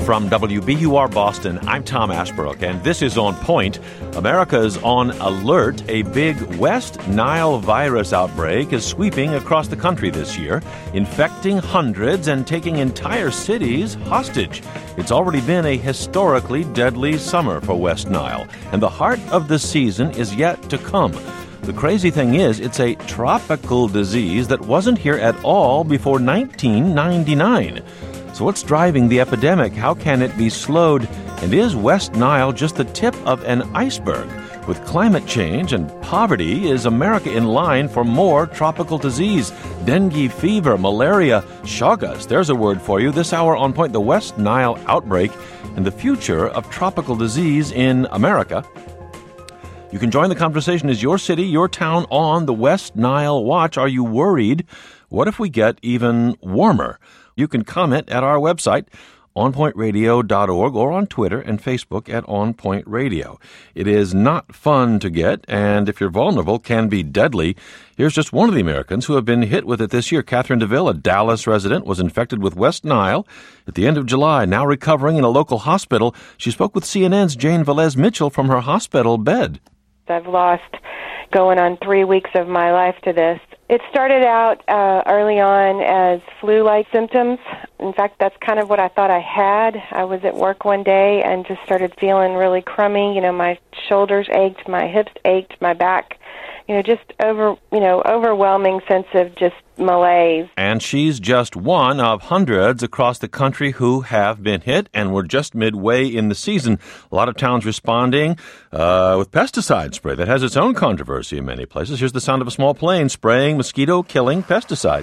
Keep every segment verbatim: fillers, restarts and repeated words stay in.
From W B U R Boston, I'm Tom Ashbrook, and this is On Point. America is on alert. A big West Nile virus outbreak is sweeping across the country this year, infecting hundreds and taking entire cities hostage. It's already been a historically deadly summer for West Nile, and the heart of the season is yet to come. The crazy thing is, it's a tropical disease that wasn't here at all before nineteen ninety-nine. So what's driving the epidemic? How can it be slowed? And is West Nile just the tip of an iceberg? With climate change and poverty, is America in line for more tropical disease? Dengue fever, malaria, Chagas. There's a word for you. This hour on Point, the West Nile outbreak and the future of tropical disease in America. You can join the conversation. Is your city, your town on the West Nile watch? Are you worried? What if we get even warmer? You can comment at our website, on point radio dot org, or on Twitter and Facebook at On Point Radio. It is not fun to get, and if you're vulnerable, can be deadly. Here's just one of the Americans who have been hit with it this year. Catherine DeVille, a Dallas resident, was infected with West Nile at the end of July, now recovering in a local hospital. She spoke with C N N's Jane Velez Mitchell from her hospital bed. I've lost going on three weeks of my life to this. It started out uh, early on as flu-like symptoms. In fact, that's kind of what I thought I had. I was at work one day and just started feeling really crummy. You know, my shoulders ached, my hips ached, my back, you know, just over, you know, overwhelming sense of just malaise. And she's just one of hundreds across the country who have been hit, and we're just midway in the season. A lot of towns responding uh, with pesticide spray that has its own controversy in many places. Here's the sound of a small plane spraying mosquito-killing pesticide.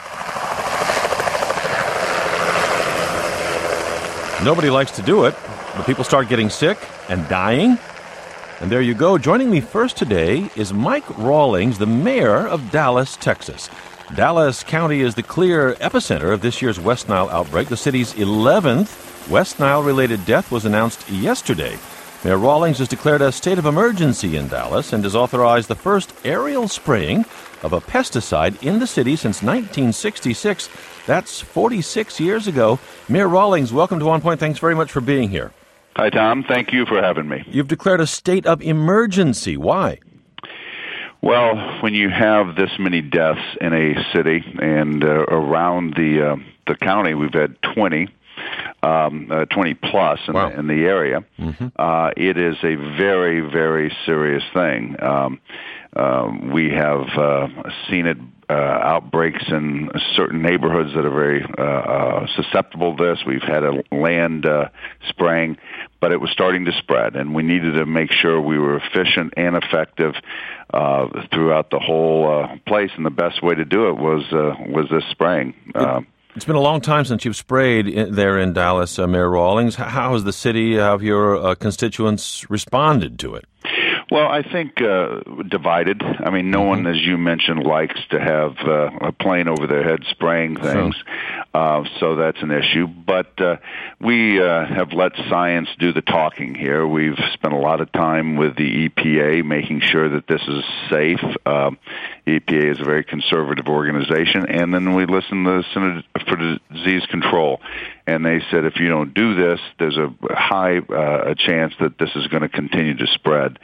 Nobody likes to do it, but people start getting sick and dying. And there you go. Joining me first today is Mike Rawlings, the mayor of Dallas, Texas. Dallas County is the clear epicenter of this year's West Nile outbreak. The city's eleventh West Nile-related death was announced yesterday. Mayor Rawlings has declared a state of emergency in Dallas and has authorized the first aerial spraying of a pesticide in the city since nineteen sixty-six. That's forty-six years ago. Mayor Rawlings, welcome to On Point. Thanks very much for being here. Hi, Tom. Thank you for having me. You've declared a state of emergency. Why? Well, when you have this many deaths in a city and uh, around the uh, the county, we've had twenty, um, uh, twenty plus in, wow. the, in the area. Mm-hmm. Uh, it is a very, very serious thing. Um, uh, we have uh, seen it. Uh, outbreaks in certain neighborhoods that are very uh, uh, susceptible to this. We've had a land uh, spraying, but it was starting to spread, and we needed to make sure we were efficient and effective uh, throughout the whole uh, place. And the best way to do it was uh, was this spraying. Uh, It's been a long time since you've sprayed in, there in Dallas, uh, Mayor Rawlings. How has the city, how have your uh, constituents responded to it? Well, I think uh, divided. I mean, no one, as you mentioned, likes to have uh, a plane over their head spraying things, uh, so that's an issue. But uh, we uh, have let science do the talking here. We've spent a lot of time with the E P A making sure that this is safe. Uh, E P A is a very conservative organization. And then we listened to the Center for Disease Control. And they said, if you don't do this, there's a high uh, a chance that this is going to continue to spread.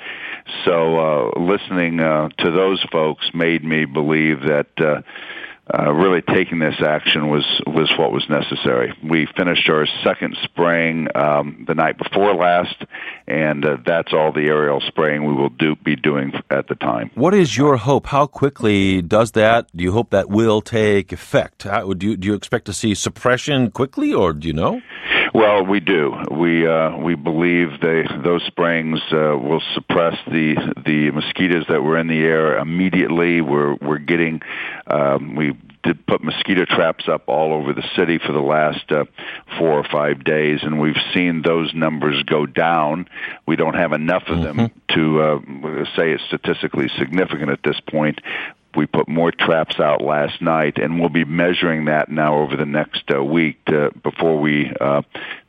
So uh, listening uh, to those folks made me believe that uh, uh, really taking this action was, was what was necessary. We finished our second spraying um, the night before last, and uh, that's all the aerial spraying we will do be doing at the time. What is your hope? How quickly does that, do you hope that will take effect? How, do, you, do you expect to see suppression quickly, or do you know? Well, we do. We uh, we believe they, those sprayings uh, will suppress the the mosquitoes that were in the air immediately. We're we're getting um, we did put mosquito traps up all over the city for the last uh, four or five days, and we've seen those numbers go down. We don't have enough of them mm-hmm. to uh, say it's statistically significant at this point. We put more traps out last night, and we'll be measuring that now over the next uh, week to, before we uh,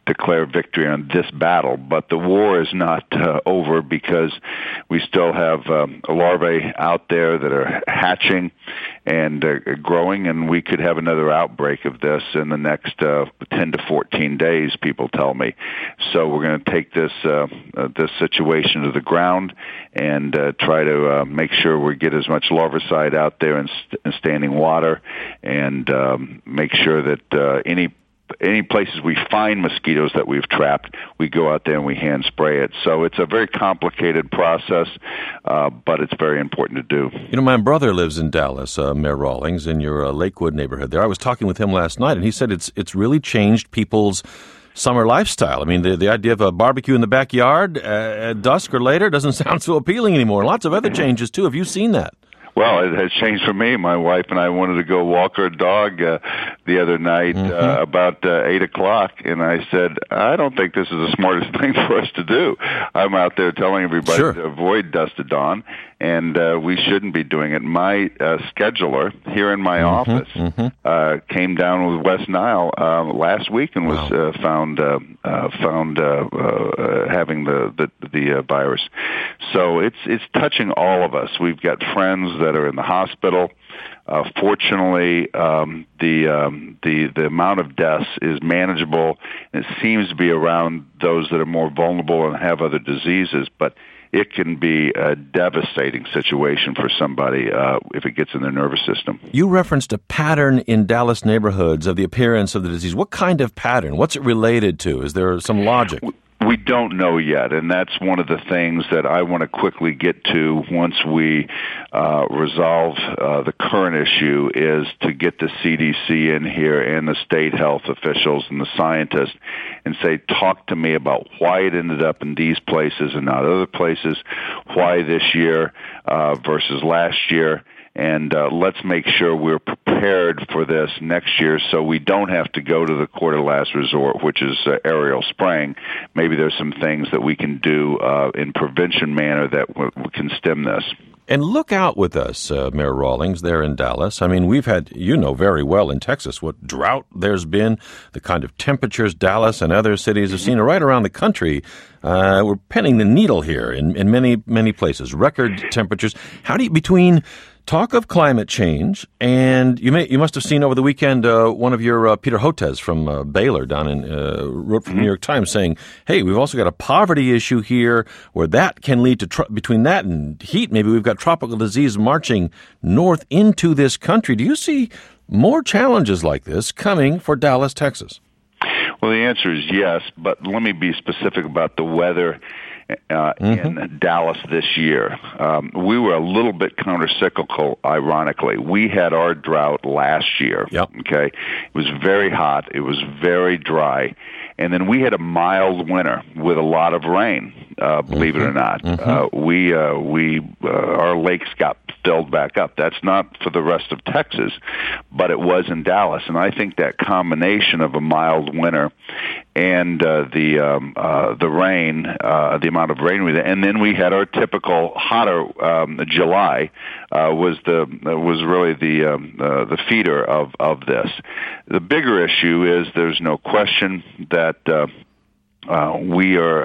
declare victory on this battle. But the war is not uh, over, because we still have um, larvae out there that are hatching and uh, growing, and we could have another outbreak of this in the next uh, ten to fourteen days, people tell me. So we're going to take this uh, uh, this situation to the ground and uh, try to uh, make sure we get as much larvicide out there in, st- in standing water, and um, make sure that uh, any any places we find mosquitoes that we've trapped, we go out there and we hand spray it. So it's a very complicated process, uh, but it's very important to do. You know, my brother lives in Dallas, uh, Mayor Rawlings, in your uh, Lakewood neighborhood there. I was talking with him last night, and he said it's it's really changed people's summer lifestyle. I mean, the, the idea of a barbecue in the backyard uh, at dusk or later doesn't sound so appealing anymore. Lots of other changes, too. Have you seen that? Well, it has changed for me. My wife and I wanted to go walk our dog uh, the other night mm-hmm. uh, about uh, eight o'clock, and I said, I don't think this is the smartest thing for us to do. I'm out there telling everybody sure. to avoid dusk to dawn, and uh, we shouldn't be doing it. My uh, scheduler here in my mm-hmm. office mm-hmm. Uh, came down with West Nile uh, last week and was wow. uh, found uh, uh, found uh, uh, having the the, the uh, virus. So it's it's touching all of us. We've got friends that are in the hospital. Uh, fortunately, um, the um, the the amount of deaths is manageable, and it seems to be around those that are more vulnerable and have other diseases. But it can be a devastating situation for somebody uh, if it gets in their nervous system. You referenced a pattern in Dallas neighborhoods of the appearance of the disease. What kind of pattern? What's it related to? Is there some logic? We don't know yet, and that's one of the things that I want to quickly get to once we uh, resolve uh, the current issue, is to get the C D C in here and the state health officials and the scientists and say, talk to me about why it ended up in these places and not other places, why this year uh, versus last year. And uh, let's make sure we're prepared for this next year, so we don't have to go to the court of last resort, which is uh, aerial spraying. Maybe there's some things that we can do uh, in prevention manner that w- can stem this. And look out with us, uh, Mayor Rawlings, there in Dallas. I mean, we've had, you know very well in Texas, what drought there's been, the kind of temperatures Dallas and other cities have seen right around the country. Uh, we're penning the needle here in, in many, many places. Record temperatures. How do you, between talk of climate change, and you may you must have seen over the weekend uh, one of your uh, Peter Hotez from uh, Baylor down in uh, wrote from the New York Times saying, "Hey, we've also got a poverty issue here, where that can lead to tr- between that and heat. Maybe we've got tropical disease marching north into this country." Do you see more challenges like this coming for Dallas, Texas? Well, the answer is yes, but let me be specific about the weather Uh, mm-hmm. in Dallas this year. Um, we were a little bit countercyclical, ironically. We had our drought last year. Yep. Okay, it was very hot. It was very dry. And then we had a mild winter with a lot of rain, uh, believe mm-hmm. it or not. Mm-hmm. Uh, we, uh, we, uh, our lakes got filled back up. That's not for the rest of Texas, but it was in Dallas. And I think that combination of a mild winter and uh, the um, uh, the rain, uh, the amount of rain we had, and then we had our typical hotter um, July uh, was the uh, was really the um, uh, the feeder of of this. The bigger issue is there's no question that uh, uh, we are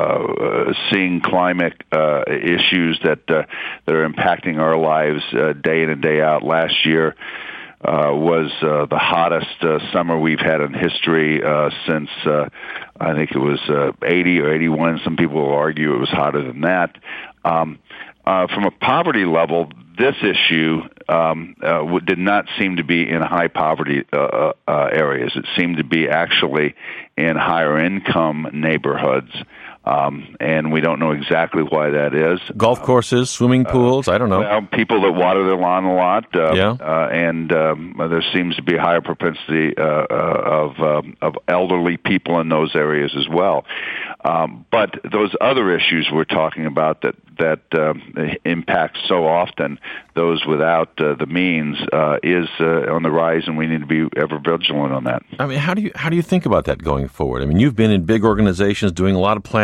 uh, seeing climate uh, issues that uh, that are impacting our lives uh, day in and day out. Last year Uh, was uh, the hottest uh, summer we've had in history uh, since uh, I think it was uh, eighty or eighty-one. Some people will argue it was hotter than that. Um, uh, from a poverty level, this issue um, uh, did not seem to be in high poverty uh, uh, areas. It seemed to be actually in higher income neighborhoods. Um, and we don't know exactly why that is. Golf courses, swimming pools, uh, I don't know. Well, people that water their lawn a lot, uh, yeah. uh, and um, there seems to be a higher propensity uh, uh, of um, of elderly people in those areas as well. Um, but those other issues we're talking about that that um, impact so often those without uh, the means uh, is uh, on the rise, and we need to be ever vigilant on that. I mean, how do you how do you think about that going forward? I mean, you've been in big organizations doing a lot of planning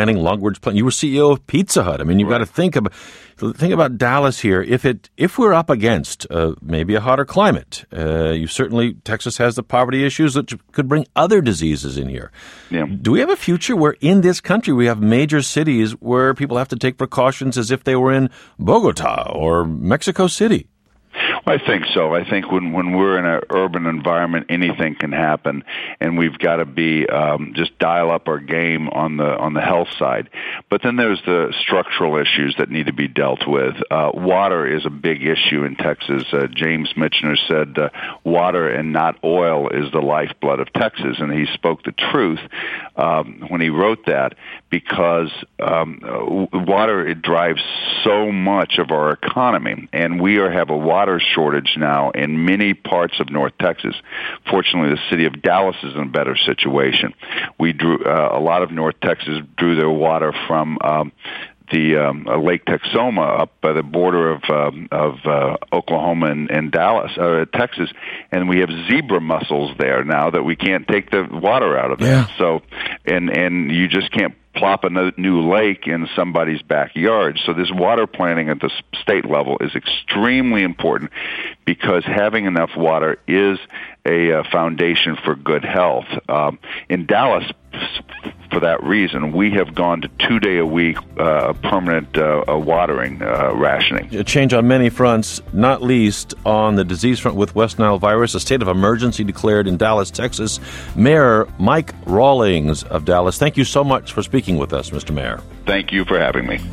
planning, Longwords planning. You were C E O of Pizza Hut. I mean, you've right. got to think about think about Dallas here. If it if we're up against uh, maybe a hotter climate, uh, you certainly Texas has the poverty issues that could bring other diseases in here. Yeah. Do we have a future where in this country we have major cities where people have to take precautions as if they were in Bogota or Mexico City? I think so. I think when when we're in an urban environment, anything can happen, and we've got to be um, just dial up our game on the on the health side. But then there's the structural issues that need to be dealt with. Uh, water is a big issue in Texas. Uh, James Michener said, uh, "Water and not oil is the lifeblood of Texas," and he spoke the truth um, when he wrote that, because um, water it drives so much of our economy, and we are have a water shortage now in many parts of North Texas. Fortunately, the city of Dallas is in a better situation. We drew uh, a lot of North Texas drew their water from um, the um, uh, Lake Texoma up by the border of um, of uh, Oklahoma and, and Dallas, uh, Texas, and we have zebra mussels there now that we can't take the water out of there. Yeah. So, and and you just can't plop a new lake in somebody's backyard. So this water planning at the state level is extremely important, because having enough water is a uh, foundation for good health. Um, in Dallas, for that reason, we have gone to two-day-a-week uh, permanent uh, watering uh, rationing. A change on many fronts, not least on the disease front with West Nile virus. A state of emergency declared in Dallas, Texas. Mayor Mike Rawlings of Dallas, thank you so much for speaking with us, Mister Mayor. Thank you for having me.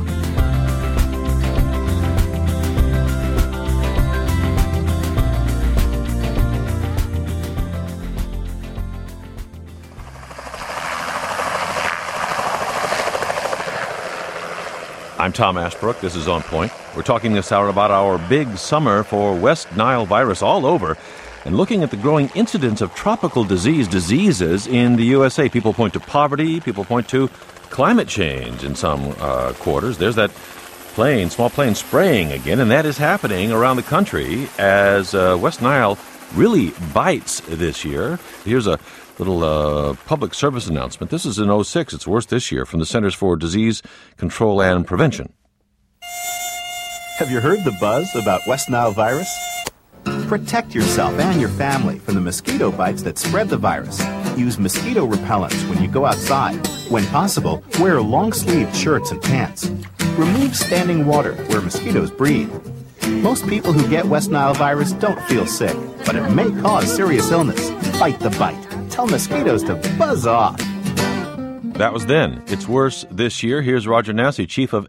I'm Tom Ashbrook. This is On Point. We're talking this hour about our big summer for West Nile virus all over, and looking at the growing incidence of tropical disease diseases in the U S A. People point to poverty. People point to climate change in some uh, quarters. There's that plane, small plane spraying again, and that is happening around the country as uh, West Nile really bites this year. Here's a little uh, public service announcement. This is in oh six. It's worse this year, from the Centers for Disease Control and Prevention. Have you heard the buzz about West Nile virus? Protect yourself and your family from the mosquito bites that spread the virus. Use mosquito repellents when you go outside. When possible, wear long-sleeved shirts and pants. Remove standing water where mosquitoes breed. Most people who get West Nile virus don't feel sick, but it may cause serious illness. Fight the bite. Tell mosquitoes to buzz off. That was then. It's worse this year. Here's Roger Nassy, Chief of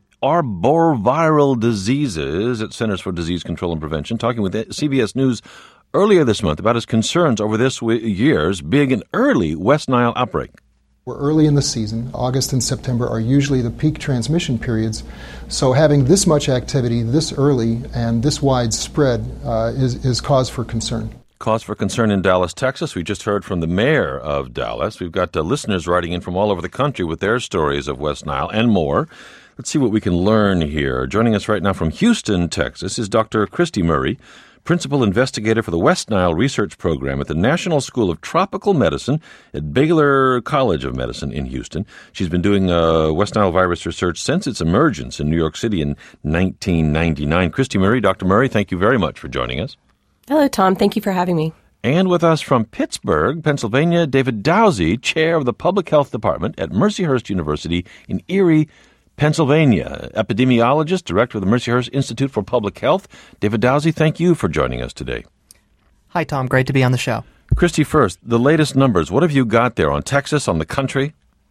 Arboviral Diseases at Centers for Disease Control and Prevention, talking with C B S News earlier this month about his concerns over this year's big and early West Nile outbreak. We're early in the season. August and September are usually the peak transmission periods. So having this much activity this early and this widespread uh, is, is cause for concern. Cause for concern in Dallas, Texas. We just heard from the mayor of Dallas. We've got uh, listeners writing in from all over the country with their stories of West Nile and more. Let's see what we can learn here. Joining us right now from Houston, Texas, is Doctor Christy Murray, Principal Investigator for the West Nile Research Program at the National School of Tropical Medicine at Baylor College of Medicine in Houston. She's been doing uh, West Nile virus research since its emergence in New York City in nineteen ninety-nine. Christy Murray, Doctor Murray, thank you very much for joining us. Hello, Tom. Thank you for having me. And with us from Pittsburgh, Pennsylvania, David Dowsey, Chair of the Public Health Department at Mercyhurst University in Erie, Pennsylvania. Epidemiologist, Director of the Mercyhurst Institute for Public Health. David Dowsey, thank you for joining us today. Hi, Tom. Great to be on the show. Christy, first, the latest numbers. What have you got there on Texas, on the country?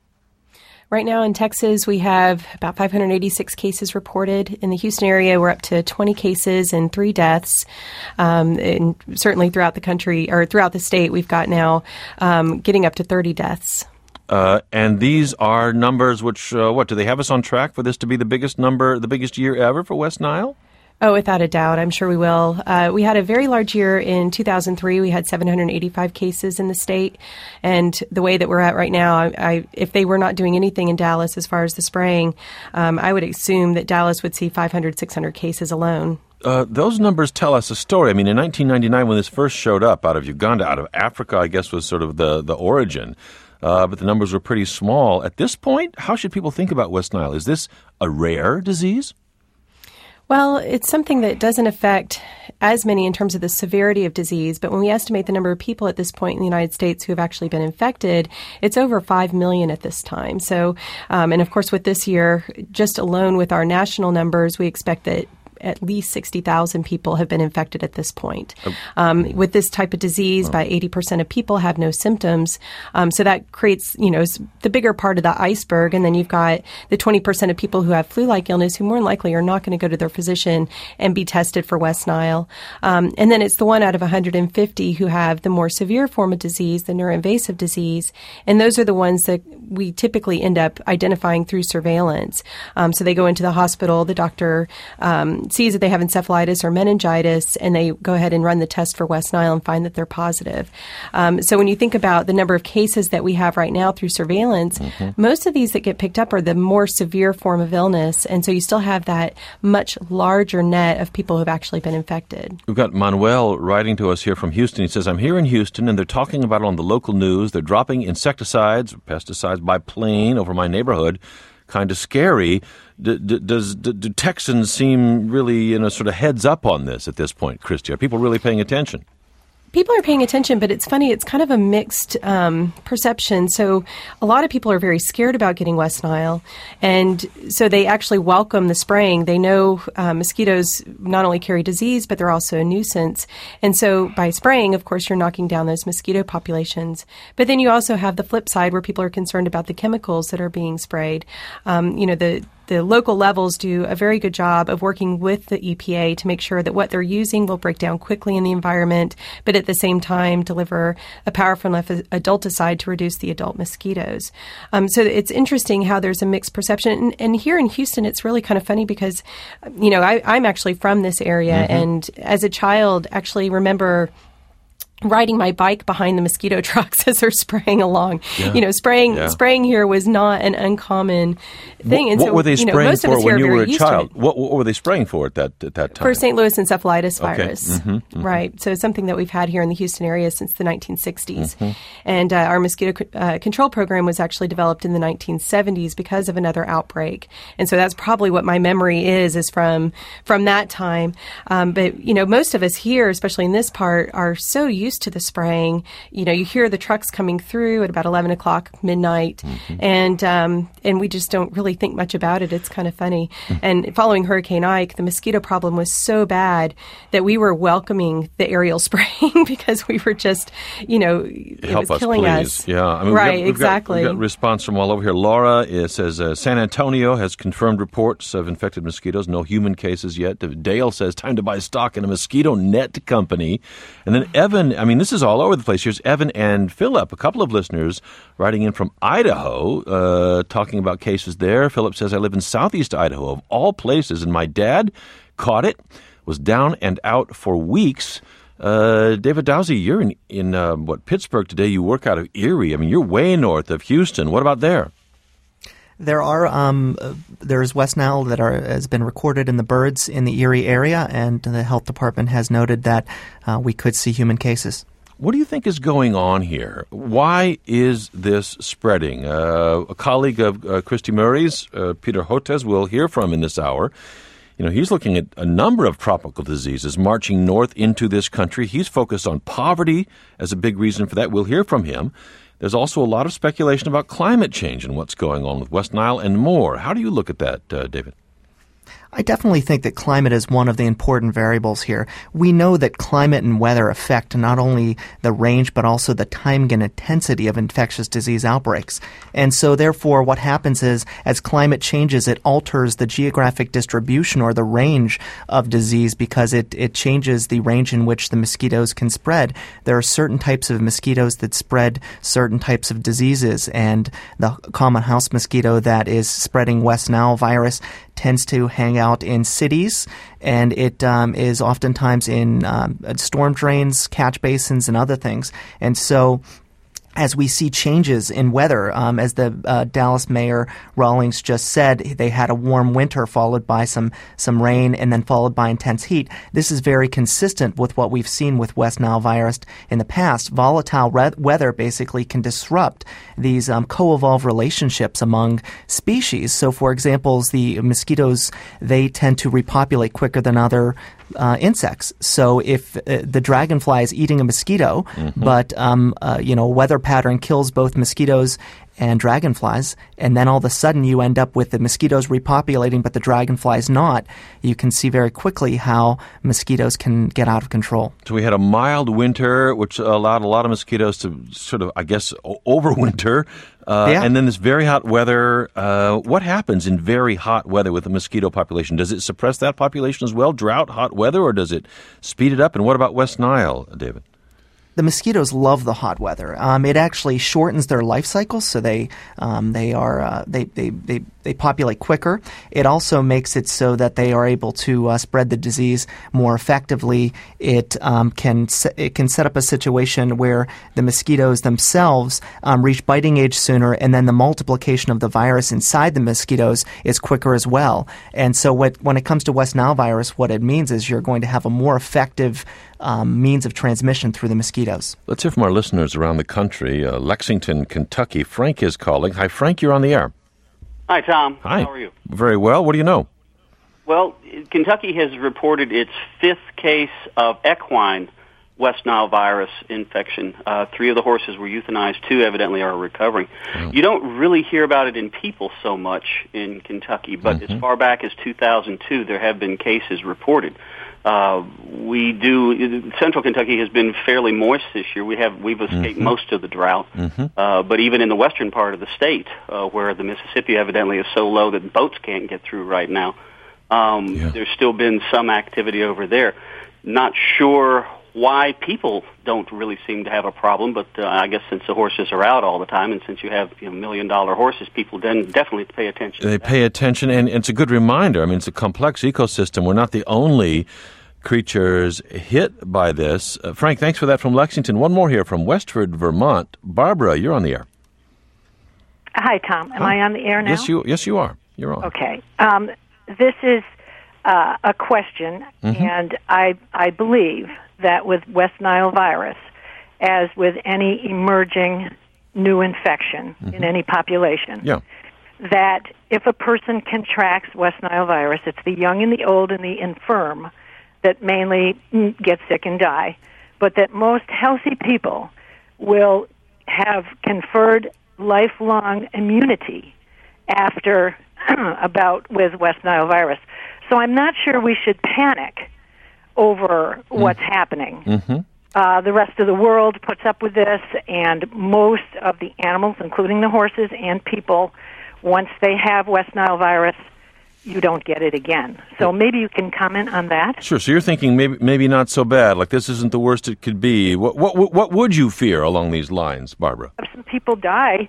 Right now in Texas, we have about five hundred eighty-six cases reported. In the Houston area, we're up to twenty cases and three deaths. Um, and certainly throughout the country, or throughout the state, we've got now um, getting up to thirty deaths. Uh, and these are numbers which, uh, what, do they have us on track for this to be the biggest number, the biggest year ever for West Nile? Oh, without a doubt. I'm sure we will. Uh, we had a very large year in two thousand three. We had seven hundred eighty-five cases in the state. And the way that we're at right now, I, I, if they were not doing anything in Dallas as far as the spraying, um, I would assume that Dallas would see five hundred, six hundred cases alone. Uh, those numbers tell us a story. I mean, in nineteen ninety-nine, when this first showed up out of Uganda, out of Africa, I guess was sort of the, the origin. uh, but the numbers were pretty small. At this point, how should people think about West Nile? Is this a rare disease? Well, it's something that doesn't affect as many in terms of the severity of disease, but when we estimate the number of people at this point in the United States who have actually been infected, it's over five million at this time. So, um, and of course, with this year, just alone with our national numbers, we expect that at least sixty thousand people have been infected at this point. Um, with this type of disease, about eighty percent of people have no symptoms. Um, so that creates, you know, the bigger part of the iceberg. And then you've got the twenty percent of people who have flu-like illness who more than likely are not going to go to their physician and be tested for West Nile. Um, and then it's the one out of one hundred fifty who have the more severe form of disease, the neuroinvasive disease. And those are the ones that we typically end up identifying through surveillance. Um, so they go into the hospital, the doctor um, sees that they have encephalitis or meningitis, and they go ahead and run the test for West Nile and find that they're positive. Um, so when you think about the number of cases that we have right now through surveillance, mm-hmm. most of these that get picked up are the more severe form of illness, and so you still have that much larger net of people who have actually been infected. We've got Manuel writing to us here from Houston. He says, I'm here in Houston, and they're talking about it on the local news. They're dropping insecticides, pesticides by plane over my neighborhood. Kind of scary. D- d- does d- do Texans seem really, you know, sort of heads up on this at this point, Christy? Are people really paying attention? People are paying attention, but it's funny. It's kind of a mixed um, perception. So a lot of people are very scared about getting West Nile, and so they actually welcome the spraying. They know uh, mosquitoes not only carry disease, but they're also a nuisance. And so by spraying, of course, you're knocking down those mosquito populations. But then you also have the flip side where people are concerned about the chemicals that are being sprayed. Um, you know, the The local levels do a very good job of working with the E P A to make sure that what they're using will break down quickly in the environment, but at the same time deliver a powerful enough adulticide to reduce the adult mosquitoes. Um, so it's interesting how there's a mixed perception. And, and here in Houston, it's really kind of funny because, you know, I, I'm actually from this area, mm-hmm. and as a child, actually remember riding my bike behind the mosquito trucks as they're spraying along. Yeah. You know, spraying yeah. spraying here was not an uncommon thing. What, and what so, were they you know, spraying most for of us when here you are were a very child? used to it. What, what were they spraying for at that at that time? For Saint Louis encephalitis okay. virus. Mm-hmm, mm-hmm. Right. So something that we've had here in the Houston area since the nineteen sixties. Mm-hmm. And uh, our mosquito uh, control program was actually developed in the nineteen seventies because of another outbreak. And so that's probably what my memory is, is from from that time. Um, but, you know, most of us here, especially in this part, are so used to the spraying. You know, you hear the trucks coming through at about eleven o'clock, midnight, mm-hmm. and um, and we just don't really think much about it. It's kind of funny. Mm-hmm. And following Hurricane Ike, the mosquito problem was so bad that we were welcoming the aerial spraying because we were just, you know, it Help was us, killing please. us. Yeah, I mean, right, we've got, we've exactly. Got, we've got response from all over here. Laura it says uh, San Antonio has confirmed reports of infected mosquitoes. No human cases yet. Dale says time to buy stock in a mosquito net company. And then Evan, I mean, this is all over the place. Here's Evan and Philip, a couple of listeners writing in from Idaho, uh, talking about cases there. Philip says, I live in southeast Idaho, of all places, and my dad caught it, was down and out for weeks. Uh, David Dowsey, you're in, in uh, what, Pittsburgh today. You work out of Erie. I mean, you're way north of Houston. What about there? There are um, uh, there's West Nile that are, has been recorded in the birds in the Erie area, and the health department has noted that uh, we could see human cases. What do you think is going on here? Why is this spreading? Uh, a colleague of uh, Christy Murray's, uh, Peter Hotez, we'll hear from in this hour. You know, he's looking at a number of tropical diseases marching north into this country. He's focused on poverty as a big reason for that. We'll hear from him. There's also a lot of speculation about climate change and what's going on with West Nile and more. How do you look at that, uh, David? I definitely think that climate is one of the important variables here. We know that climate and weather affect not only the range but also the time and intensity of infectious disease outbreaks. And so therefore what happens is as climate changes, it alters the geographic distribution or the range of disease because it, it changes the range in which the mosquitoes can spread. There are certain types of mosquitoes that spread certain types of diseases, and the common house mosquito that is spreading West Nile virus tends to hang out in cities, and it um, is oftentimes in um, storm drains, catch basins, and other things. And so as we see changes in weather, um, as the uh, Dallas Mayor Rawlings just said, they had a warm winter followed by some some rain and then followed by intense heat. This is very consistent with what we've seen with West Nile virus in the past. Volatile re- weather basically can disrupt these um, co-evolved relationships among species. So, for example, the mosquitoes, they tend to repopulate quicker than other Uh, insects. So if uh, the dragonfly is eating a mosquito, mm-hmm. but um, uh, you know, weather pattern kills both mosquitoes and dragonflies, and then all of a sudden you end up with the mosquitoes repopulating, but the dragonflies not, you can see very quickly how mosquitoes can get out of control. So we had a mild winter, which allowed a lot of mosquitoes to sort of, I guess, o- overwinter. Uh, yeah. And then this very hot weather. Uh, what happens in very hot weather with the mosquito population? Does it suppress that population as well, drought, hot weather, or does it speed it up? And what about West Nile, David? The mosquitoes love the hot weather. Um, it actually shortens their life cycle, so they um, they are uh, they, they they they populate quicker. It also makes it so that they are able to uh, spread the disease more effectively. It um, can se- it can set up a situation where the mosquitoes themselves um, reach biting age sooner, and then the multiplication of the virus inside the mosquitoes is quicker as well. And so, what when it comes to West Nile virus, what it means is you're going to have a more effective Um, means of transmission through the mosquitoes. Let's hear from our listeners around the country. Uh, Lexington, Kentucky. Frank is calling. Hi, Frank. You're on the air. Hi, Tom. Hi. How are you? Very well. What do you know? Well, Kentucky has reported its fifth case of equine West Nile virus infection. Uh, three of the horses were euthanized. Two evidently are recovering. Oh. You don't really hear about it in people so much in Kentucky, but mm-hmm. as far back as two thousand two, there have been cases reported. Uh, we do. Central Kentucky has been fairly moist this year. We have we've escaped mm-hmm. most of the drought, mm-hmm. uh, but even in the western part of the state, uh, where the Mississippi evidently is so low that boats can't get through right now, um, yeah. there's still been some activity over there. Not sure why people don't really seem to have a problem, but uh, I guess since the horses are out all the time, and since you have you know, million-dollar horses, people then definitely pay attention. They pay attention, and it's a good reminder. I mean, it's a complex ecosystem. We're not the only creatures hit by this. Uh, Frank, thanks for that from Lexington. One more here from Westford, Vermont. Barbara, you're on the air. Hi, Tom. Am Hi. I on the air now? Yes, you. Yes, you are. You're on. Okay. Um, this is uh, a question, mm-hmm. and I I believe that with West Nile virus, as with any emerging new infection mm-hmm. in any population, yeah. that if a person contracts West Nile virus, it's the young and the old and the infirm that mainly get sick and die, but that most healthy people will have conferred lifelong immunity after about with West Nile virus. So I'm not sure we should panic over what's mm. happening. Mm-hmm. Uh, the rest of the world puts up with this, and most of the animals, including the horses and people, once they have West Nile virus, you don't get it again. So maybe you can comment on that. Sure. So you're thinking maybe maybe not so bad. Like this isn't the worst it could be. What what what would you fear along these lines, Barbara? Some people die,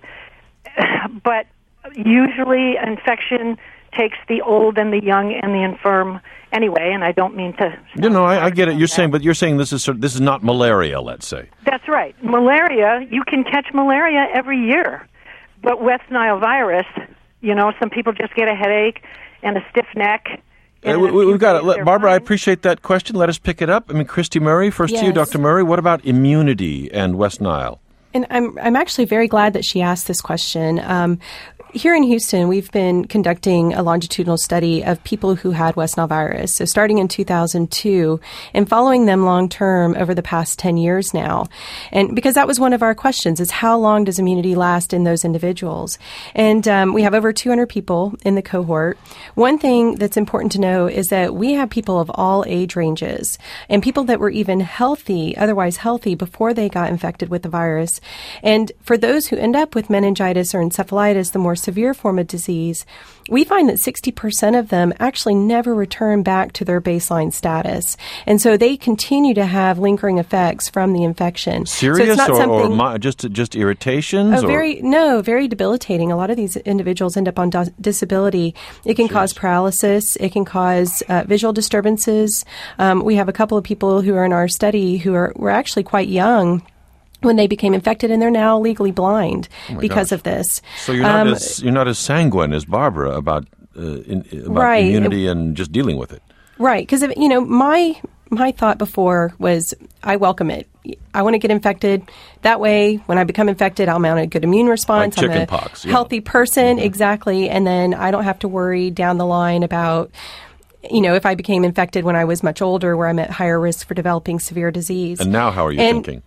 but usually infection takes the old and the young and the infirm anyway. And I don't mean to. You know, I, I get it. You're that. saying, but you're saying this is sort of, this is not malaria. Let's say. That's right. Malaria. You can catch malaria every year, but West Nile virus. You know, some people just get a headache and a stiff neck. Uh, we, we've got it. Let, Barbara, fine. I appreciate that question. Let us pick it up. I mean, Christy Murray, first yes. to you, Doctor Murray. What about immunity and West Nile? And I'm I'm actually very glad that she asked this question. Um, here in Houston, we've been conducting a longitudinal study of people who had West Nile virus. So starting in two thousand two and following them long term over the past ten years now. And because that was one of our questions is how long does immunity last in those individuals? And um, we have over two hundred people in the cohort. One thing that's important to know is that we have people of all age ranges and people that were even healthy, otherwise healthy before they got infected with the virus. And for those who end up with meningitis or encephalitis, the more severe form of disease, we find that sixty percent of them actually never return back to their baseline status. And so they continue to have lingering effects from the infection. Serious so or, or mo- just just irritations? Oh, or? very No, very debilitating. A lot of these individuals end up on do- disability. It can Jeez. cause paralysis. It can cause uh, visual disturbances. Um, we have a couple of people who are in our study who are were actually quite young, when they became infected, and they're now legally blind oh because gosh. of this. So you're not um, as you're not as sanguine as Barbara about uh, in, about right. immunity and just dealing with it. Right, because you know my my thought before was I welcome it. I want to get infected. That way, when I become infected, I'll mount a good immune response. Like I'm a chickenpox, yeah. healthy person, Mm-hmm. exactly, and then I don't have to worry down the line about, you know, if I became infected when I was much older, where I'm at higher risk for developing severe disease. And now, how are you and thinking?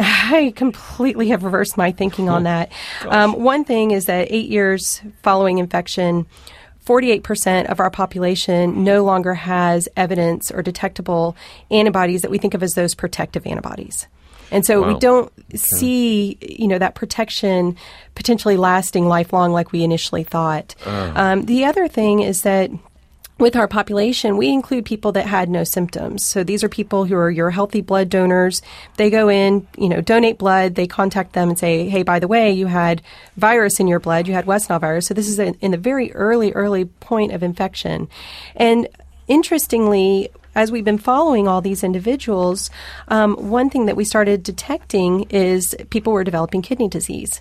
I completely have reversed my thinking on that. Um, one thing is that eight years following infection, forty-eight percent of our population no longer has evidence or detectable antibodies that we think of as those protective antibodies. And so Wow. we don't see, you know, that protection potentially lasting lifelong like we initially thought. Uh. Um, the other thing is that with our population, we include people that had no symptoms. So these are people who are your healthy blood donors. They go in, you know, donate blood. They contact them and say, hey, by the way, you had virus in your blood. You had West Nile virus. So this is in, in the very early, early point of infection. And interestingly, as we've been following all these individuals, um, one thing that we started detecting is people were developing kidney disease.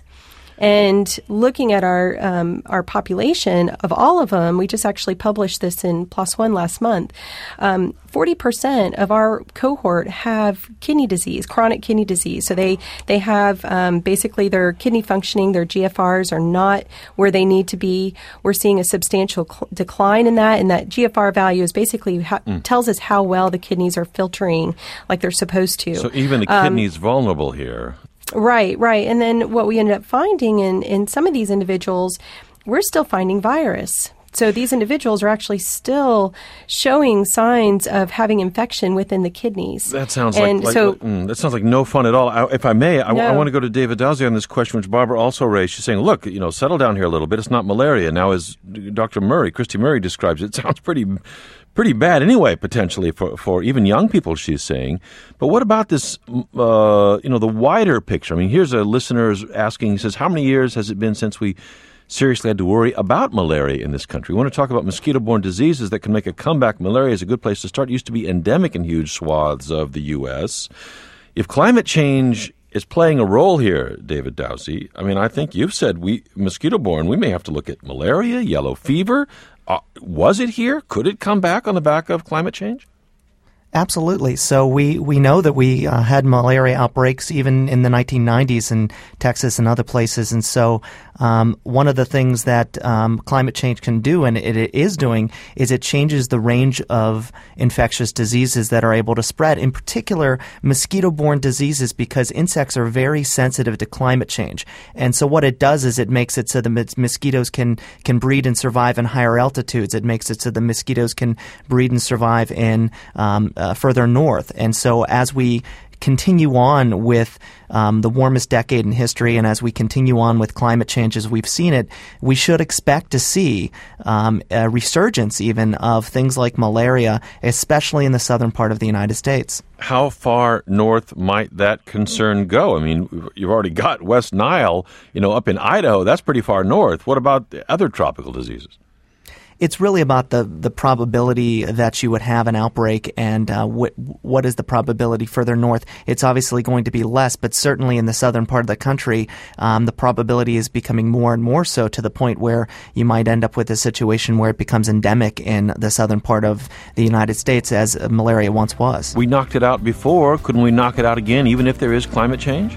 And looking at our um, our population of all of them, we just actually published this in PLOS One last month. Um, forty percent of our cohort have kidney disease, chronic kidney disease. So they they have um, basically their kidney functioning, their G F Rs are not where they need to be. We're seeing a substantial cl- decline in that, and that G F R value is basically ha- mm. tells us how well the kidneys are filtering like they're supposed to. So even the um, kidney's vulnerable here. Right, right. And then what we ended up finding in, in some of these individuals, we're still finding virus. So these individuals are actually still showing signs of having infection within the kidneys. That sounds and like, so, like mm, that sounds like no fun at all. I, if I may, I, no. I want to go to David Dowsey on this question, which Barbara also raised. She's saying, "Look, you know, settle down here a little bit. It's not malaria." Now, as Doctor Murray, Christy Murray describes it, it sounds pretty, pretty bad anyway, potentially for for even young people. She's saying, but what about this? Uh, you know, the wider picture. I mean, here's a listener asking. He says, "How many years has it been since we seriously had to worry about malaria in this country? We want to talk about mosquito-borne diseases that can make a comeback. Malaria is a good place to start. It used to be endemic in huge swaths of the U S If climate change is playing a role here, David Dowsey, I mean, I think you've said we mosquito-borne, we may have to look at malaria, yellow fever. Uh, was it here? Could it come back on the back of climate change? Absolutely. So we, we know that we uh, had malaria outbreaks even in the nineteen nineties in Texas and other places. And so um, one of the things that um, climate change can do, and it, it is doing, is it changes the range of infectious diseases that are able to spread, in particular mosquito-borne diseases, because insects are very sensitive to climate change. And so what it does is it makes it so the mos- mosquitoes can, can breed and survive in higher altitudes. It makes it so the mosquitoes can breed and survive in um, Uh, further north. And so as we continue on with um, the warmest decade in history, and as we continue on with climate change as we've seen it, we should expect to see um, a resurgence even of things like malaria, especially in the southern part of the United States. How far north might that concern go? I mean, you've already got West Nile, you know, up in Idaho. That's pretty far north. What about the other tropical diseases? It's really about the, the probability that you would have an outbreak, and uh, what what is the probability further north. It's obviously going to be less, but certainly in the southern part of the country, um, the probability is becoming more and more so, to the point where you might end up with a situation where it becomes endemic in the southern part of the United States, as malaria once was. We knocked it out before. Couldn't we knock it out again, even if there is climate change?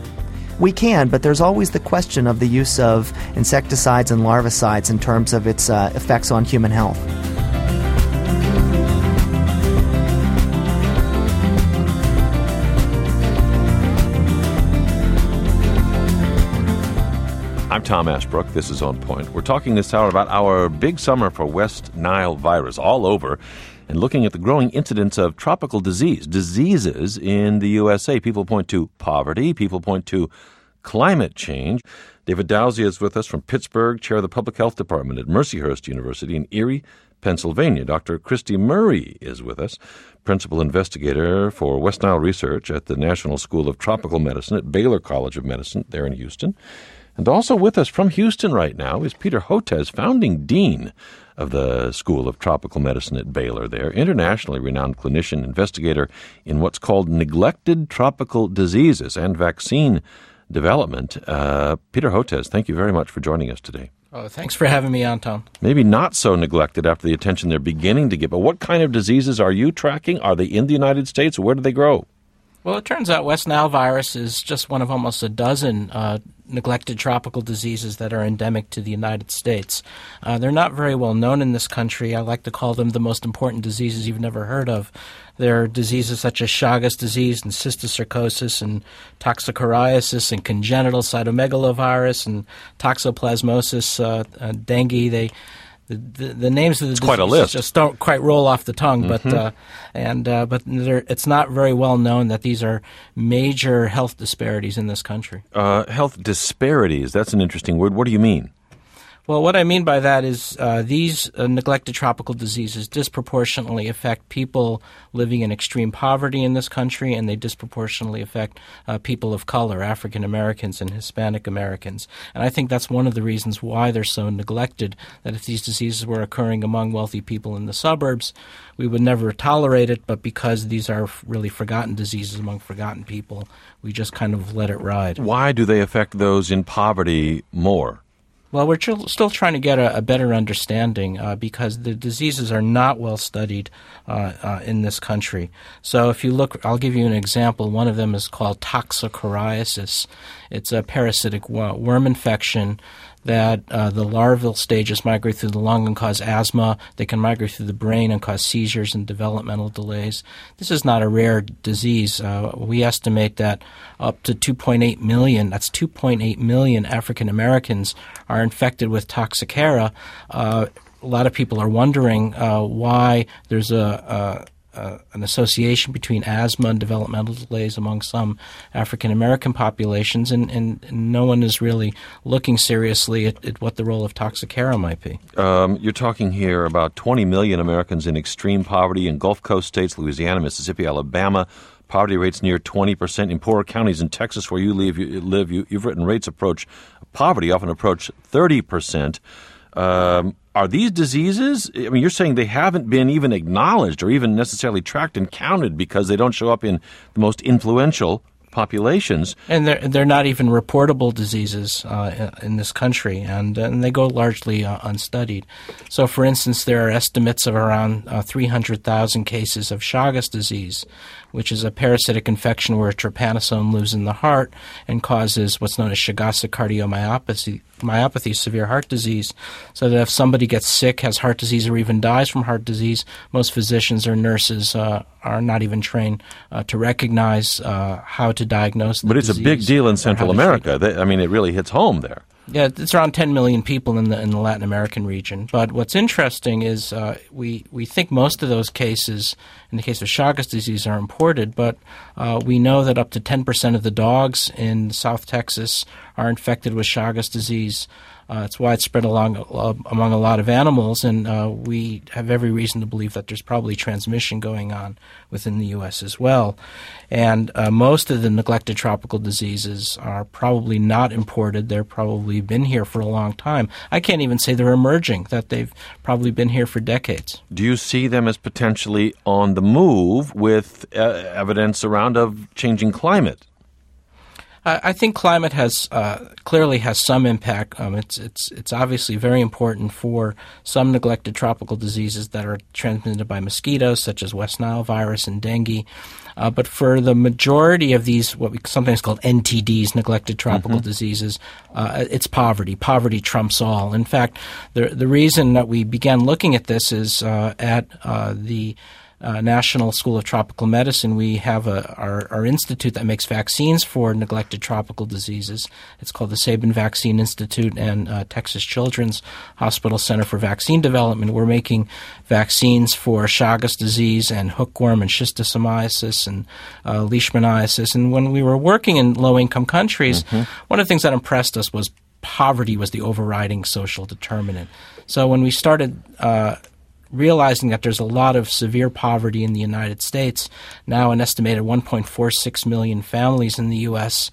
We can, but there's always the question of the use of insecticides and larvicides in terms of its uh, effects on human health. I'm Tom Ashbrook. This is On Point. We're talking this hour about our big summer for West Nile virus all over, and looking at the growing incidence of tropical disease, diseases in the U S A. People point to poverty. People point to climate change. David Dowsey is with us from Pittsburgh, chair of the Public Health Department at Mercyhurst University in Erie, Pennsylvania. Doctor Christy Murray is with us, principal investigator for West Nile research at the National School of Tropical Medicine at Baylor College of Medicine there in Houston. And also with us from Houston right now is Peter Hotez, founding dean of the School of Tropical Medicine at Baylor there, internationally renowned clinician, investigator in what's called neglected tropical diseases and vaccine development. Uh, Peter Hotez, thank you very much for joining us today. Oh, thanks for having me on, Tom. Maybe not so neglected after the attention they're beginning to get, but what kind of diseases are you tracking? Are they in the United States, or where do they grow? Well, it turns out West Nile virus is just one of almost a dozen uh, neglected tropical diseases that are endemic to the United States. Uh, they're not very well known in this country. I like to call them the most important diseases you've never heard of. There are diseases such as Chagas disease and cysticercosis and toxocariasis and congenital cytomegalovirus and toxoplasmosis, uh, uh, dengue. They The, the, the names of the it's quite a list. Just don't quite roll off the tongue, mm-hmm. but uh, and uh, but it's not very well known that these are major health disparities in this country. Uh, health disparities, that's an interesting word. What do you mean? Well, what I mean by that is uh, these uh, neglected tropical diseases disproportionately affect people living in extreme poverty in this country, and they disproportionately affect uh, people of color, African Americans and Hispanic Americans. And I think that's one of the reasons why they're so neglected, that if these diseases were occurring among wealthy people in the suburbs, we would never tolerate it, but because these are really forgotten diseases among forgotten people, we just kind of let it ride. Why do they affect those in poverty more? Well, we're tr- still trying to get a, a better understanding uh, because the diseases are not well studied uh, uh, in this country. So if you look, I'll give you an example. One of them is called toxocariasis. It's a parasitic wo- worm infection that uh, the larval stages migrate through the lung and cause asthma. They can migrate through the brain and cause seizures and developmental delays. This is not a rare disease. Uh, we estimate that up to two point eight million, that's two point eight million African Americans are infected with Toxocara. Uh, a lot of people are wondering uh, why there's a, a Uh, an association between asthma and developmental delays among some African American populations, and, and, and no one is really looking seriously at, at what the role of Toxocara might be. Um, you're talking here about twenty million Americans in extreme poverty in Gulf Coast states, Louisiana, Mississippi, Alabama. Poverty rates near twenty percent. In poorer counties in Texas where you live, you, live you, you've written rates approach poverty, often approach thirty percent. Um, are these diseases, I mean, you're saying they haven't been even acknowledged or even necessarily tracked and counted because they don't show up in the most influential populations. And they're, they're not even reportable diseases uh, in this country, and, and they go largely uh, unstudied. So, for instance, there are estimates of around uh, three hundred thousand cases of Chagas disease, which is a parasitic infection where a trypanosome lives in the heart and causes what's known as Chagas cardiomyopathy, myopathy, severe heart disease, so that if somebody gets sick, has heart disease, or even dies from heart disease, most physicians or nurses uh, are not even trained uh, to recognize uh, how to diagnose the But it's a big deal in Central America. They, I mean, it really hits home there. Yeah, it's around ten million people in the in the Latin American region. But what's interesting is uh, we we think most of those cases, in the case of Chagas disease, are imported. But uh, we know that up to ten percent of the dogs in South Texas are infected with Chagas disease. Uh, it's widespread along, uh, among a lot of animals, and uh, we have every reason to believe that there's probably transmission going on within the U S as well. And uh, most of the neglected tropical diseases are probably not imported. They've probably been here for a long time. I can't even say they're emerging, that they've probably been here for decades. Do you see them as potentially on the move with uh, evidence around of changing climate? I think climate has uh, clearly has some impact. Um, it's it's it's obviously very important for some neglected tropical diseases that are transmitted by mosquitoes, such as West Nile virus and dengue. Uh, but for the majority of these, what we sometimes call N T Ds, neglected tropical mm-hmm. diseases, uh, it's poverty. Poverty trumps all. In fact, the the reason that we began looking at this is uh, at uh, the Uh, National School of Tropical Medicine. We have a, our, our institute that makes vaccines for neglected tropical diseases. It's called the Sabin Vaccine Institute and uh, Texas Children's Hospital Center for Vaccine Development. We're making vaccines for Chagas disease and hookworm and schistosomiasis and uh, leishmaniasis. And when we were working in low-income countries, mm-hmm. one of the things that impressed us was poverty was the overriding social determinant. So when we started uh, realizing that there's a lot of severe poverty in the United States, now an estimated one point four six million families in the U S,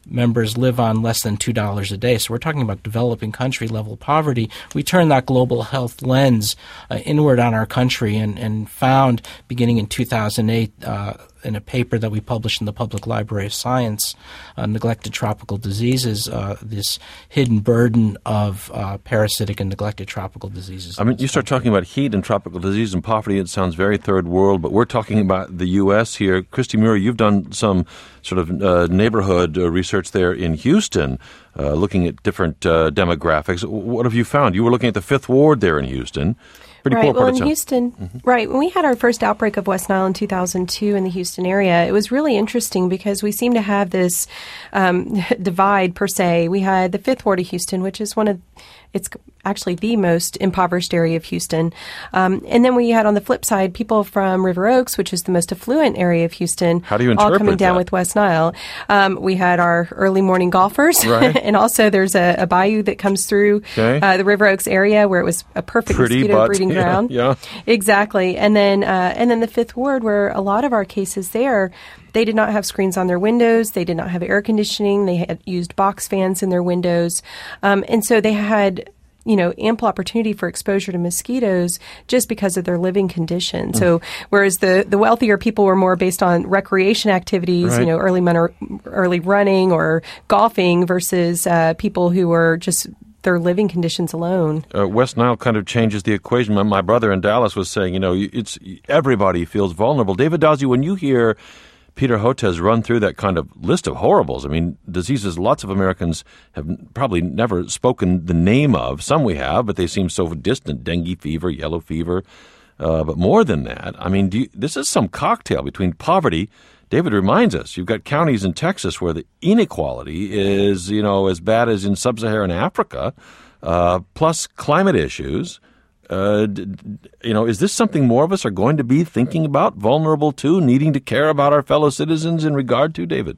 members live on less than two dollars a day. So we're talking about developing country level poverty. We turn that global health lens uh, inward on our country and, and found, beginning in two thousand eight, uh, in a paper that we published in the Public Library of Science, uh, Neglected Tropical Diseases, uh, this hidden burden of uh, parasitic and neglected tropical diseases. I mean, you start talking about heat and tropical disease and poverty, it sounds very third world, but we're talking about the U S here. Christy Muir, you've done some sort of uh, neighborhood uh, research there in Houston, uh, looking at different uh, demographics. What have you found? You were looking at the Fifth Ward there in Houston. Pretty right. poor Well, part in of Houston, mm-hmm. right, when we had our first outbreak of West Nile in two thousand two in the Houston area, it was really interesting because we seem to have this um, divide, per se. We had the Fifth Ward of Houston, which is one of, it's actually the most impoverished area of Houston. Um, and then we had on the flip side people from River Oaks, which is the most affluent area of Houston. How do you all interpret coming down that? with West Nile. Um, we had our early morning golfers, right. and also there's a, a bayou that comes through okay. uh, the River Oaks area where it was a perfect Pretty, mosquito but, breeding yeah, ground. Yeah. Exactly. And then uh, and then the Fifth Ward, where a lot of our cases there, they did not have screens on their windows. They did not have air conditioning. They had used box fans in their windows. Um, and so they had, you know, ample opportunity for exposure to mosquitoes just because of their living conditions. Mm. So whereas the, the wealthier people were more based on recreation activities, right. you know, early, early running or golfing versus uh, people who were just their living conditions alone. Uh, West Nile kind of changes the equation. My, my brother in Dallas was saying, you know, it's everybody feels vulnerable. David Dawsey, when you hear Peter Hotez run through that kind of list of horribles, I mean, diseases lots of Americans have probably never spoken the name of. Some we have, but they seem so distant. Dengue fever, yellow fever. Uh, but more than that, I mean, do you, this is some cocktail between poverty. David reminds us, you've got counties in Texas where the inequality is, you know, as bad as in sub-Saharan Africa, uh, plus climate issues. Uh, d- d- you know, is this something more of us are going to be thinking about, vulnerable to, needing to care about our fellow citizens in regard to, David?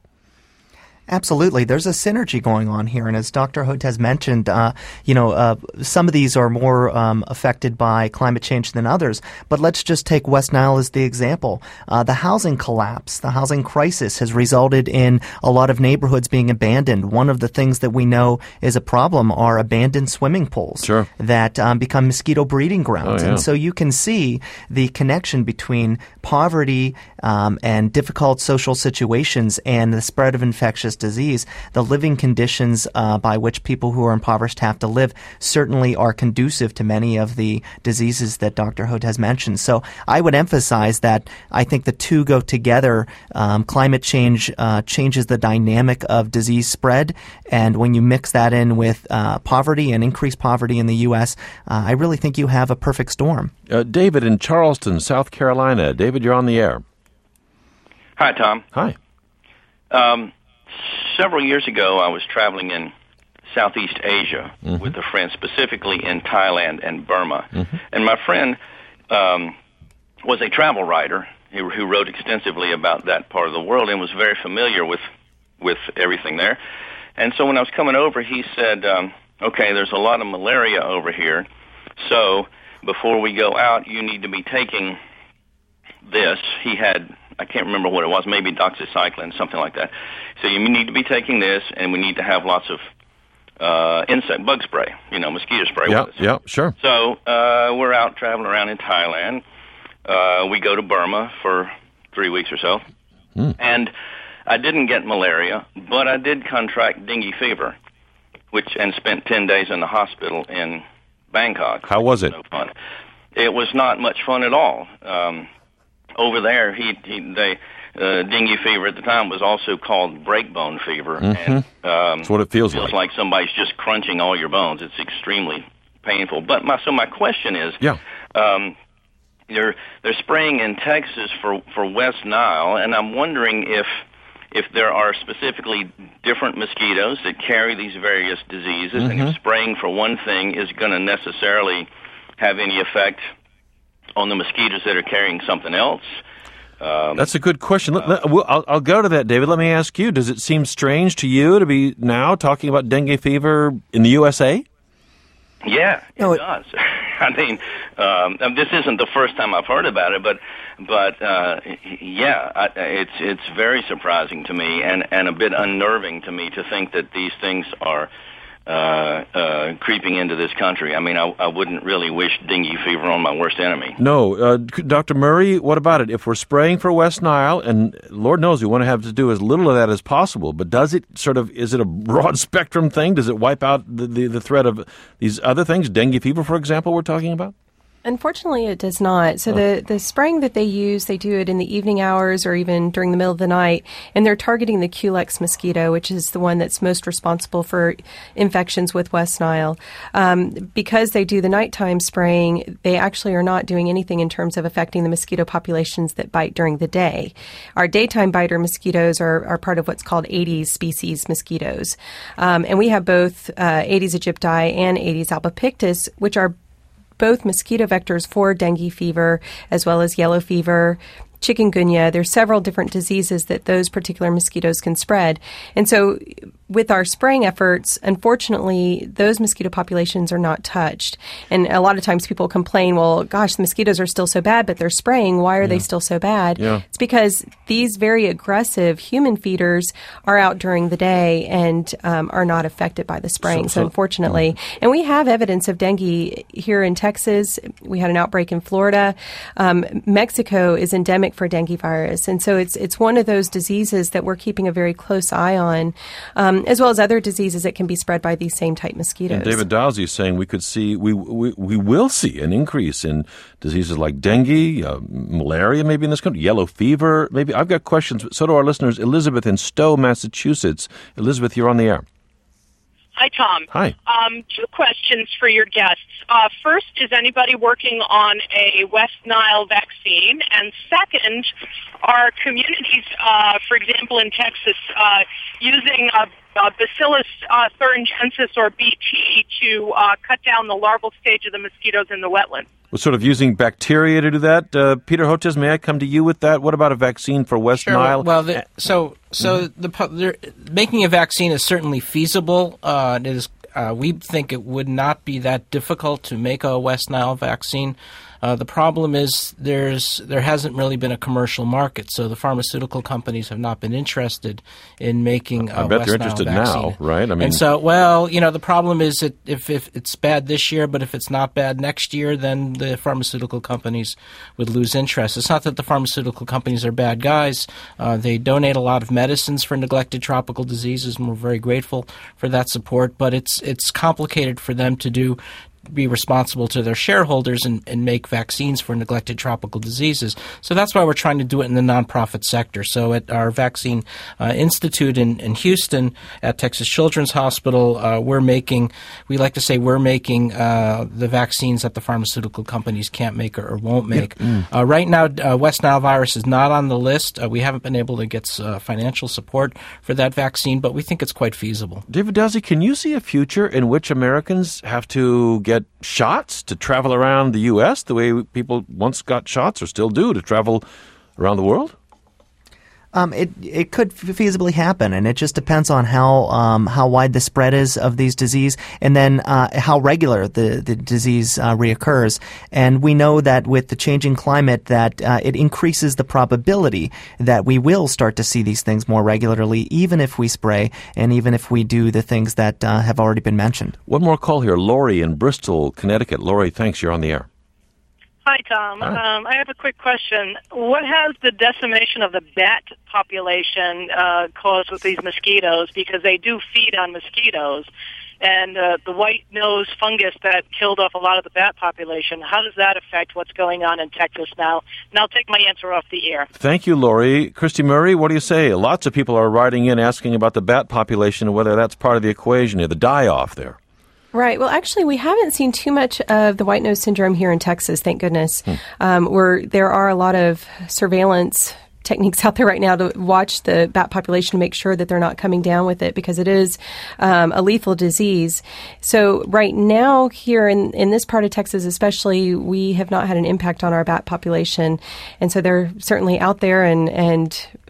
Absolutely. There's a synergy going on here. And as Doctor Hotez mentioned, uh, you know, uh, some of these are more um, affected by climate change than others. But let's just take West Nile as the example. Uh, the housing collapse, the housing crisis has resulted in a lot of neighborhoods being abandoned. One of the things that we know is a problem are abandoned swimming pools sure. that um, become mosquito breeding grounds. Oh, yeah. And so you can see the connection between poverty um, and difficult social situations and the spread of infectious disease. The living conditions uh, by which people who are impoverished have to live certainly are conducive to many of the diseases that Doctor Hotez mentioned. So I would emphasize that I think the two go together. Um, climate change uh, changes the dynamic of disease spread, and when you mix that in with uh, poverty and increased poverty in the U S, uh, I really think you have a perfect storm. Uh, David in Charleston, South Carolina. David, you're on the air. Hi, Tom. Hi. Um, several years ago, I was traveling in Southeast Asia mm-hmm. with a friend, specifically in Thailand and Burma. Mm-hmm. And my friend um, was a travel writer who, who wrote extensively about that part of the world and was very familiar with, with everything there. And so when I was coming over, he said, um, okay, there's a lot of malaria over here, so before we go out, you need to be taking this. He had, I can't remember what it was, maybe doxycycline, something like that. So you need to be taking this, and we need to have lots of uh, insect bug spray, you know, mosquito spray. Yeah, with us. yeah, sure. So uh, we're out traveling around in Thailand. Uh, we go to Burma for three weeks or so. Mm. And I didn't get malaria, but I did contract dengue fever, which and spent ten days in the hospital in Bangkok. How was it? No fun. It was not much fun at all. Um, over there, he, he they uh, dengue fever at the time was also called breakbone fever, mm-hmm. and um, that's what it feels, feels like. like somebody's just crunching all your bones. It's extremely painful. But my so my question is, yeah. Um, they're they're spraying in Texas for for West Nile, and I'm wondering if. if there are specifically different mosquitoes that carry these various diseases, mm-hmm. and if spraying for one thing is going to necessarily have any effect on the mosquitoes that are carrying something else. Um, That's a good question. Let, let, we'll, I'll, I'll go to that, David. Let me ask you, does it seem strange to you to be now talking about dengue fever in the U S A? Yeah, it no, it, does. I mean, um, this isn't the first time I've heard about it, but But uh, yeah, I, it's it's very surprising to me, and, and a bit unnerving to me to think that these things are uh, uh, creeping into this country. I mean, I, I wouldn't really wish dengue fever on my worst enemy. No, uh, Doctor Murray, what about it? If we're spraying for West Nile, and Lord knows we want to have to do as little of that as possible, but does it sort of, is it a broad spectrum thing? Does it wipe out the, the, the threat of these other things, dengue fever, for example, we're talking about? Unfortunately, it does not. So the, the spraying that they use, they do it in the evening hours or even during the middle of the night, and they're targeting the Culex mosquito, which is the one that's most responsible for infections with West Nile. Um, because they do the nighttime spraying, they actually are not doing anything in terms of affecting the mosquito populations that bite during the day. Our daytime biter mosquitoes are, are part of what's called Aedes species mosquitoes. Um, and we have both uh, Aedes aegypti and Aedes albopictus, which are both mosquito vectors for dengue fever as well as yellow fever, chikungunya. There's several different diseases that those particular mosquitoes can spread. And so with our spraying efforts, unfortunately, those mosquito populations are not touched. And a lot of times people complain, well, gosh, the mosquitoes are still so bad, but they're spraying. Why are yeah. they still so bad? Yeah. It's because these very aggressive human feeders are out during the day and um, are not affected by the spraying. So, so, so unfortunately, mm-hmm. and we have evidence of dengue here in Texas. We had an outbreak in Florida. Um, Mexico is endemic for dengue virus. And so it's it's one of those diseases that we're keeping a very close eye on. Um, as well as other diseases that can be spread by these same type mosquitoes. And David Dowsey is saying we could see, we, we we will see an increase in diseases like dengue, uh, malaria maybe in this country, yellow fever maybe. I've got questions, so do our listeners. Elizabeth in Stowe, Massachusetts. Elizabeth, you're on the air. Hi, Tom. Hi. Um, two questions for your guests. Uh, first, is anybody working on a West Nile vaccine? And second, are communities, uh, for example, in Texas, uh, using a Uh, Bacillus uh, thuringiensis or B T to uh, cut down the larval stage of the mosquitoes in the wetlands? We're sort of using bacteria to do that. Uh, Peter Hotez, may I come to you with that? What about a vaccine for West sure. Nile? Well, the, so so mm-hmm. the making a vaccine is certainly feasible. Uh, it is. Uh, we think it would not be that difficult to make a West Nile vaccine. Uh, the problem is there's there hasn't really been a commercial market, so the pharmaceutical companies have not been interested in making a I bet West they're Nile interested vaccine. now, right? I mean, and so, well, you know, the problem is that if, if it's bad this year, but if it's not bad next year, then the pharmaceutical companies would lose interest. It's not that the pharmaceutical companies are bad guys. Uh, they donate a lot of medicines for neglected tropical diseases, and we're very grateful for that support, but it's it's complicated for them to do be responsible to their shareholders and, and make vaccines for neglected tropical diseases. So that's why we're trying to do it in the nonprofit sector. So at our Vaccine uh, Institute in, in Houston at Texas Children's Hospital, uh, we're making, we like to say we're making uh, the vaccines that the pharmaceutical companies can't make or, or won't make. Mm. Uh, right now, uh, West Nile virus is not on the list. Uh, we haven't been able to get uh, financial support for that vaccine, but we think it's quite feasible. David Dowsey, can you see a future in which Americans have to get shots to travel around the U S the way people once got shots or still do to travel around the world? Um, it it could feasibly happen, and it just depends on how um, how wide the spread is of these disease, and then uh, how regular the the disease uh, reoccurs. And we know that with the changing climate, that uh, it increases the probability that we will start to see these things more regularly, even if we spray and even if we do the things that uh, have already been mentioned. One more call here, Lori in Bristol, Connecticut. Lori, thanks. You're on the air. Hi, Tom. Hi. Um, I have a quick question. What has the decimation of the bat population uh, caused with these mosquitoes? Because they do feed on mosquitoes. And uh, the white nose fungus that killed off a lot of the bat population, how does that affect what's going on in Texas now? And I'll take my answer off the air. Thank you, Lori. Christy Murray, what do you say? Lots of people are writing in asking about the bat population and whether that's part of the equation here, the die-off there. Right. Well, actually, we haven't seen too much of the white nose syndrome here in Texas, thank goodness. Hmm. Um, where there are a lot of surveillance techniques out there right now to watch the bat population to make sure that they're not coming down with it, because it is um, a lethal disease. So right now here in, in this part of Texas especially, we have not had an impact on our bat population. And so they're certainly out there and, and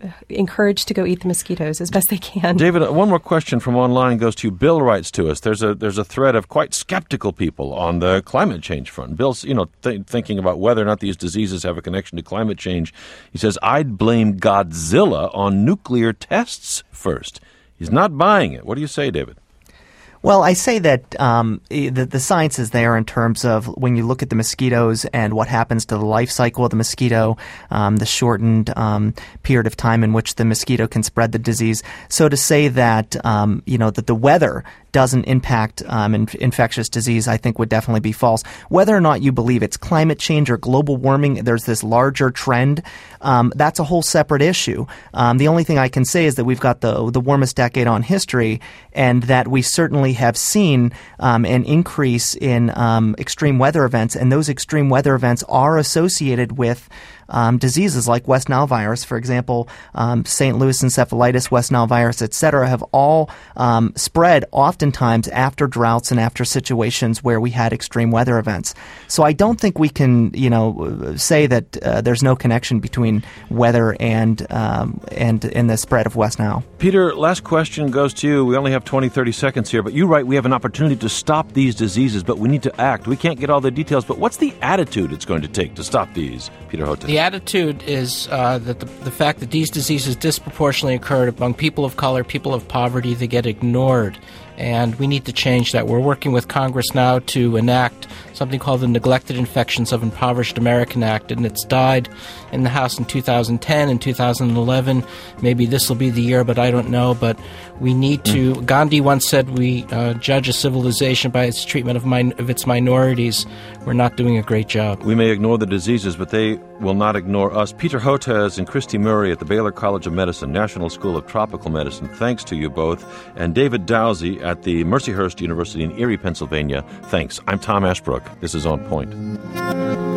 encouraged to go eat the mosquitoes as best they can. David, one more question from online goes to Bill. Writes to us. There's a there's a thread of quite skeptical people on the climate change front. Bill's, you know, th- thinking about whether or not these diseases have a connection to climate change. He says, I'd blame Godzilla on nuclear tests first. He's not buying it. What do you say, David? Well, I say that um, the, the science is there in terms of when you look at the mosquitoes and what happens to the life cycle of the mosquito, um, the shortened um, period of time in which the mosquito can spread the disease. So to say that, um, you know, that the weather doesn't impact um, in, infectious disease, I think would definitely be false. Whether or not you believe it's climate change or global warming, there's this larger trend, um, that's a whole separate issue. Um, the only thing I can say is that we've got the the warmest decade on history, and that we certainly have seen um, an increase in um, extreme weather events, and those extreme weather events are associated with Um, diseases like West Nile virus, for example, um, Saint Louis encephalitis, West Nile virus, et cetera, have all um, spread oftentimes after droughts and after situations where we had extreme weather events. So I don't think we can, you know, say that uh, there's no connection between weather and um, and and the spread of West Nile. Peter, last question goes to you. We only have twenty, thirty seconds here, but you write we have an opportunity to stop these diseases, but we need to act. We can't get all the details, but what's the attitude it's going to take to stop these, Peter Hotez? The attitude is uh, that the, the fact that these diseases disproportionately occur among people of color, people of poverty, they get ignored. And we need to change that. We're working with Congress now to enact something called the Neglected Infections of Impoverished American Act, and it's died in the House in two thousand ten and two thousand eleven. Maybe this will be the year, but I don't know. But we need to. Mm. Gandhi once said we uh, judge a civilization by its treatment of, min- of its minorities. We're not doing a great job. We may ignore the diseases, but they will not ignore us. Peter Hotez and Christy Murray at the Baylor College of Medicine, National School of Tropical Medicine, thanks to you both. And David Dowsey at the Mercyhurst University in Erie, Pennsylvania, thanks. I'm Tom Ashbrook. This is On Point.